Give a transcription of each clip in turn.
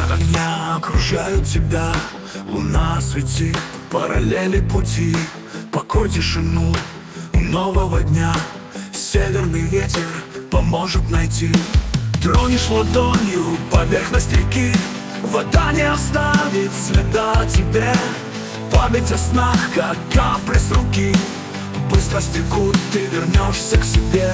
огня окружают тебя, луна светит, параллели пути. Покой, тишину нового дня, северный ветер поможет найти. Тронешь ладонью поверхность реки, вода не оставит следа тебе. Память о снах, как капли с руки, быстро стекут, ты вернешься к себе.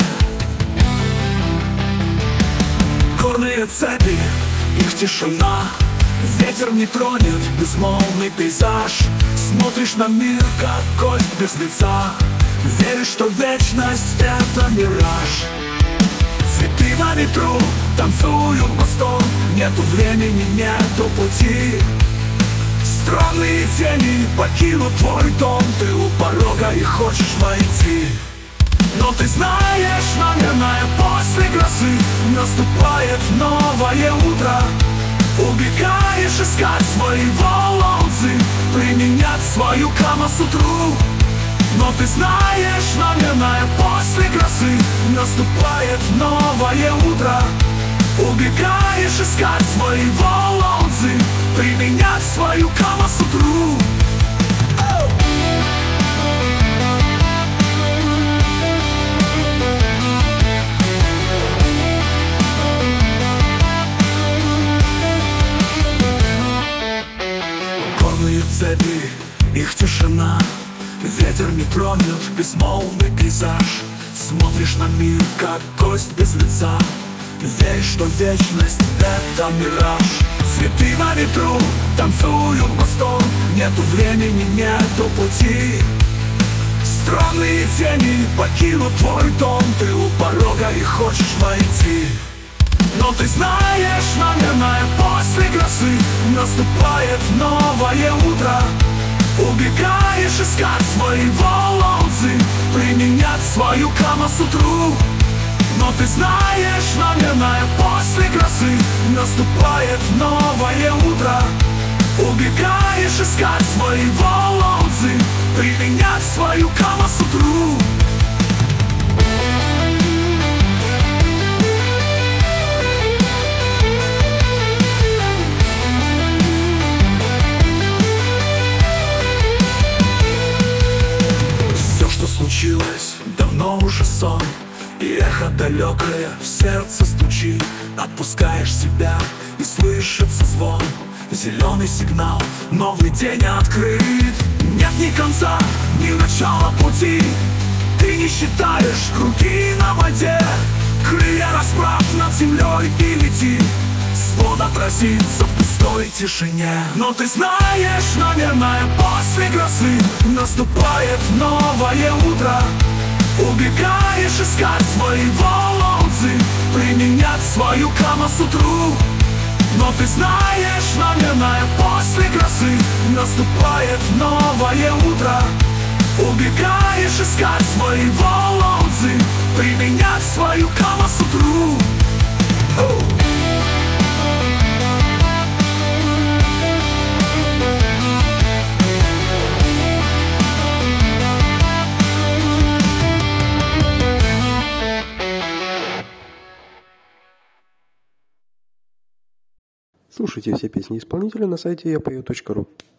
Горные цепи, их тишина, ветер не тронет безмолвный пейзаж. Смотришь на мир, как кость без лица, веришь, что вечность — это мираж. Цветы на ветру танцуют мостом, нету времени, нету пути. Странные тени покинут твой дом, ты у порога и хочешь войти. Но ты знаешь, наверное, после грозы наступает новое утро. Убегаешь искать своего лонзы, применять свою камасутру. Но ты знаешь, наверное, после грозы наступает новое утро. Убегаешь искать своего лонзы, применять свою камасутру. Горные цепи, их тишина, ветер не тронет безмолвный пейзаж. Смотришь на мир, как кость без лица, веришь, что вечность — это мираж. Цветы на ветру танцуют мостом, нету времени, нету пути. Странные тени покинут твой дом, ты у порога и хочешь войти. Но ты знаешь, наверное, после грозы наступает новое утро. Убегаешь искать своего лонзы, применять свою камасутру. Но ты знаешь, наверное, после грозы наступает новое утро. Убегаешь искать своего лонзы, применять свою камасутру. Все, что случилось, давно уже сон, и эхо далекое в сердце стучит. Отпускаешь себя, и слышится звон. Зеленый сигнал, новый день открыт. Нет ни конца, ни начала пути. Ты не считаешь круги на воде, крылья расправь над землей и лети. Свод отразится в пустой тишине. Но ты знаешь, наверное, после грозы наступает новое утро. Убегаешь искать своего лонзы, применять свою камасутру. Но ты знаешь, наверное, после грозы наступает новое утро. Убегаешь искать своего лонзы, применять свою камасутру. Слушайте все песни исполнителя на сайте yapeo.ru.